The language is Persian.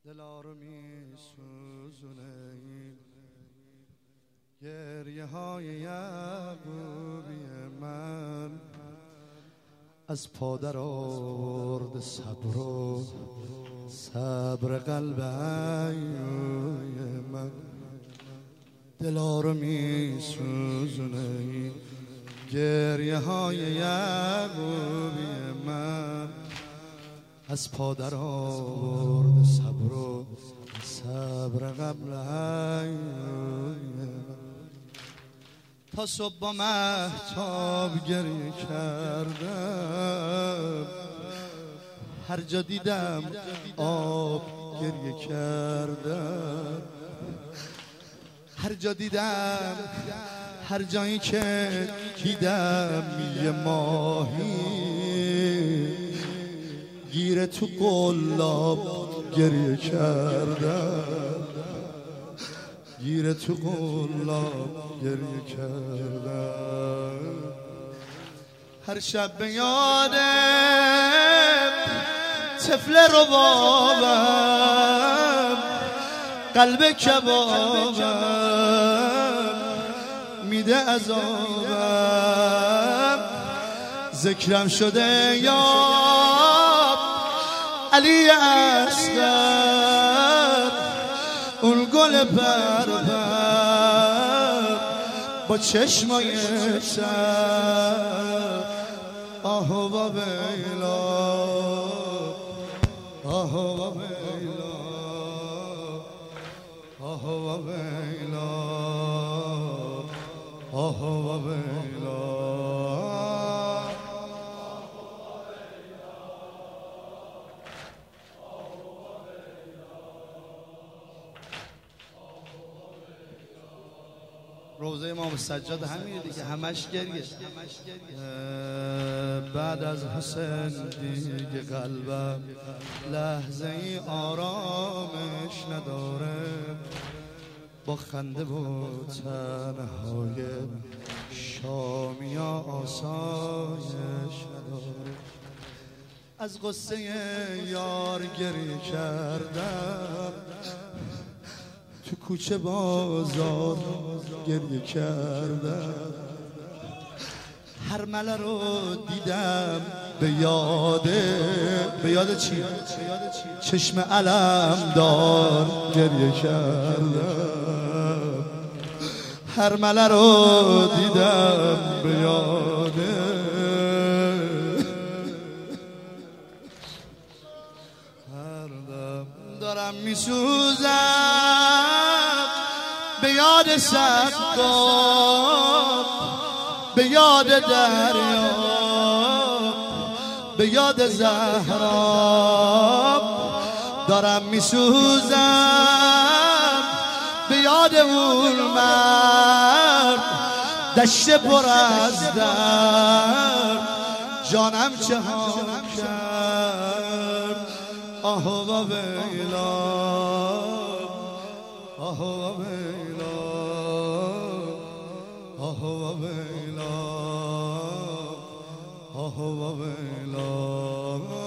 دلا رو می سوزونه این گریه های یعقوبی من، از پادر آورد صبر و صبر قلب ایوی من. دلا رو می سوزونه این گریه های یعقوبی من، از پادر آورد صبر و صبر قبل ایوی من. تا صبح با مهتاب گریه کردم، هر جا دیدم آب گریه کردم، هر جا دیدم، هر جایی که دیدم یه ماهی گیره تو قلاب گریه کردم، گیره تو قلاب گریه کردم. هر شب به یادم طفل ربابم، قلب کبابم میده عذابم. ذکرم شده یا علی اصغر، اون گل پرپر با چشمای شب. آه و ویلا، آه و ویلا، آه و ویلا، آه و ویلا. روزه امام سجاد همینه دیگه، همش گریه. بعد از حسین دیگه قلبم لحظه ای آرامش نداره، با خنده و تنهای شامیا آسایش نداره. از قصه یار گریه کردم، تو کوچه بازار گریه کردم، هر مله رو دیدم به یاد چی؟ چشم علم دار گریه کردم، هر مله رو دیدم به یاد. هر دم دارم میسوزم به یاد سقا، به یاد دریا، به یاد زهرا. دارم میسوزم به یاد اون مرد، دشت پر از درد، جانم چه ها کرد. آه و ویلا، آه و ویلا، آه و ویلا، آه و ویلا.